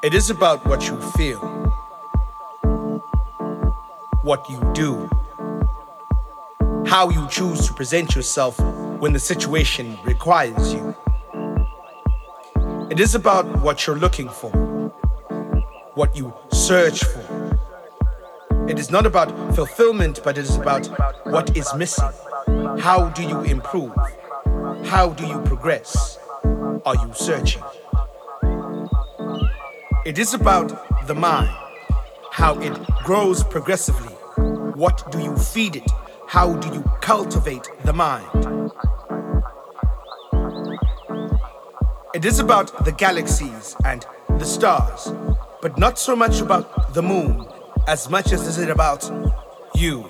It is about what you feel, what you do, how you choose to present yourself when the situation requires you. It is about what you're looking for, what you search for. It is not about fulfillment, but it is about what is missing. How do you improve? How do you progress? Are you searching? It is about the mind, how it grows progressively. What do you feed it? How do you cultivate the mind? It is about the galaxies and the stars, but not so much about the moon as much as is it about you.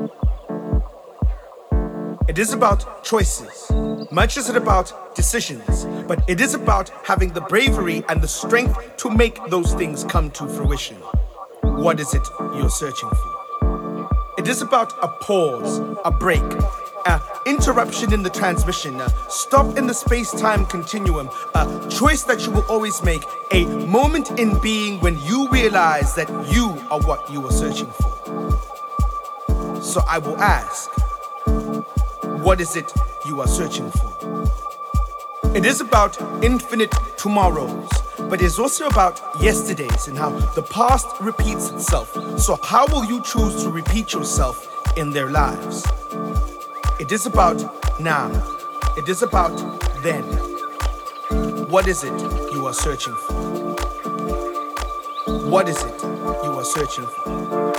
It is about choices, much as it about decisions, but it is about having the bravery and the strength to make those things come to fruition. What is it you're searching for? It is about a pause, a break, an interruption in the transmission, a stop in the space-time continuum, a choice that you will always make, a moment in being when you realize that you are what you are searching for. So I will ask, what is it you are searching for? It is about infinite tomorrows, but it's also about yesterdays and how the past repeats itself. So how will you choose to repeat yourself in their lives? It is about now. It is about then. What is it you are searching for? What is it you are searching for?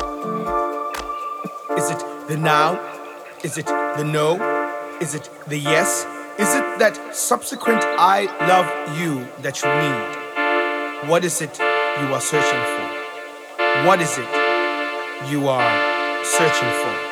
Is it the now? Is it the no? Is it the yes? Is it that subsequent I love you that you need? What is it you are searching for? What is it you are searching for?